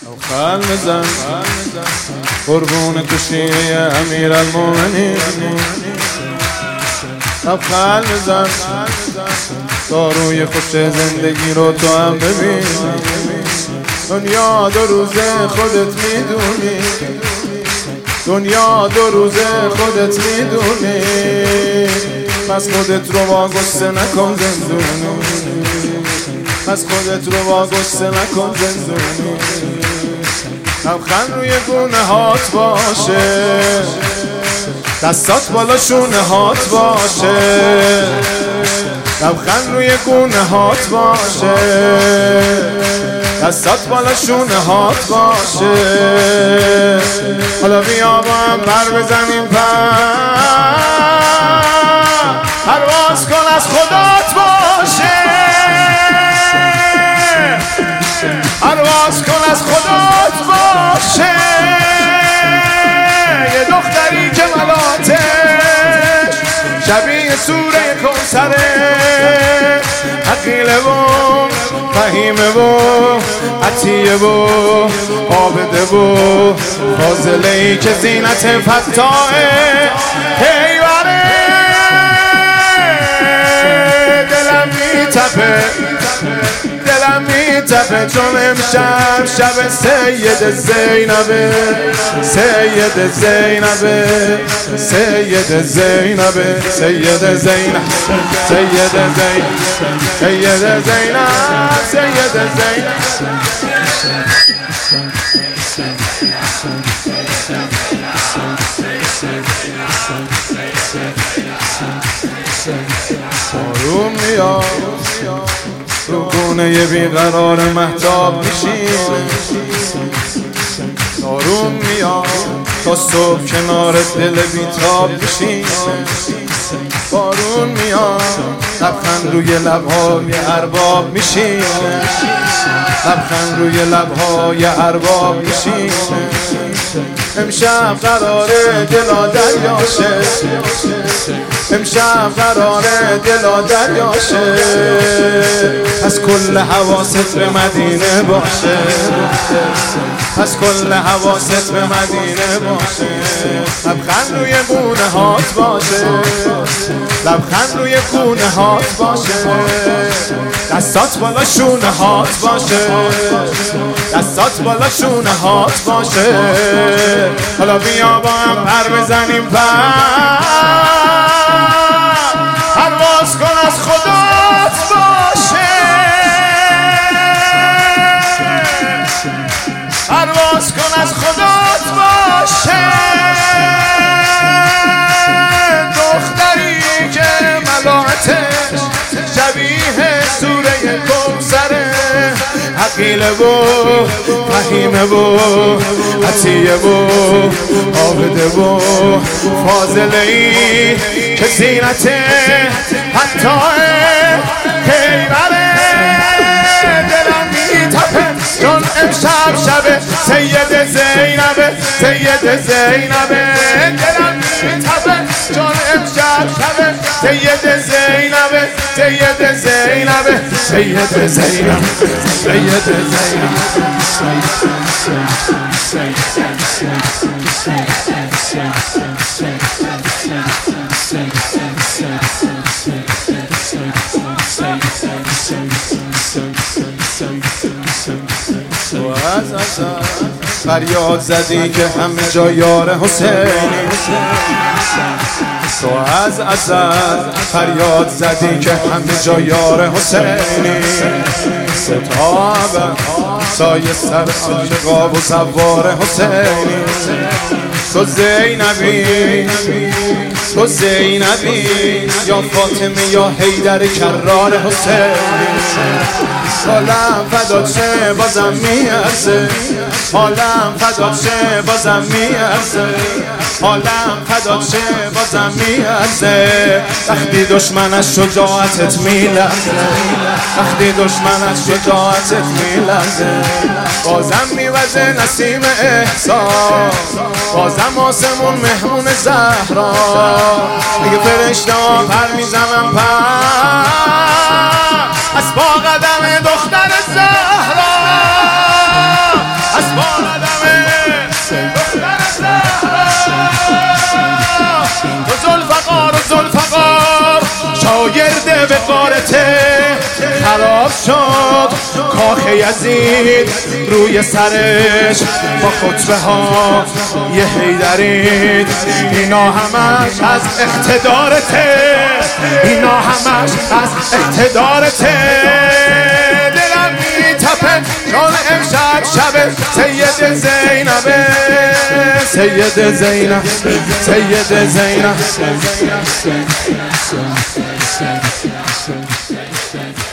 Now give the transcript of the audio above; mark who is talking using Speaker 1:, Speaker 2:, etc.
Speaker 1: خال بزن قربون کشی امیرالمومنین، خال بزن داروی خوش زندگی رو تو هم ببین. دنیا 2 روزه خودت میدونی، دنیا 2 روزه خودت میدونی، پس خودت رو با غصه نکن زندونی، پس خودت رو با غصه نکن زندونی. لبخند روی گونه هات باشه، دستات بالا شونه هات باشه، لبخند روی گونه هات باشه، دستات بالا شونه هات باشه. حالا بیا با هم پر بزنیم، پرواز کن از خدات باشه، پرواز کن از خدات باشه. یه دختری که ملاتش شبیه سوره کوثره، عقیله و فهیمه و عطیه و عابده و فاضله‌ای که زینت فتاحه. حیوانه دلم میتپه، دلم میتپه چون امشب شب سید زینبه، سید زینبه، سید زینبه، سید زینب، سید زینب، سید زینب، سید زینب. آروم میاد رو گونه بیقرار مهتاب میشینه، آروم میاد تا صبح کنار دل بیتاب میشینه. بارون میاد لبخند روی لبهای ارباب میشینه، لبخند روی لبهای ارباب میشینه. امشب قراره دلا دریاشه، امشب قراره دلا دریاشه، پس کل حواست به مدینه باشه، پس کل حواست به مدینه باشه. لبخند روی گونه هات باشه، لبخند روی گونه هات باشه، دستات بالا شونه هات باشه، دستات بالا شونه هات باشه. حالا بیا با هم پر بزنیم، پرواز کن از خدات باشه، پرواز کن از خدات باشه. دختری که ملائتش شبیه سوره کوثره، عقیله و فهیمه و عطیه و عابده و فاضله‌ای که زینت فتاحه. حیوانه دلم میتپه چون امشب شب سید زینبه، سید زینبه. دلم میتپه چون امشب شب سید زینبه، سید زینبه، سید زینب، سید زینب. تو از فریاد زدی که همه جا یار حسینی، تو از ازل فریاد زدی که همه جا یار حسینی. ستاب سایه سر عاشقا و سوار حسینی. تو زینبی، تو زینبی، یا فاطمه یا حیدر کرار حسینی. حالم فدات شه بازم میارزه، حالم فدات شه بازم میارزه، حالم فدات شه بازم میارزه. وقتی دشمن از شجاعتت میلرزه، وقتی دشمن از شجاعتت میلرزه. بازم میوزه نسیم احساس، بازم آسمون مهمون زهرا. میگه فرشته ها پر میزنم پر از با قدم دختر زهرا، از با خراب شد کاخ یزید روی سرش با خطبه ها یه حیدرید. اینا همش از اقتدارته، اینا همش از اقتدارته. دلم میتپه چون امشب شب سید زینبه، سید زینب، سید زینب.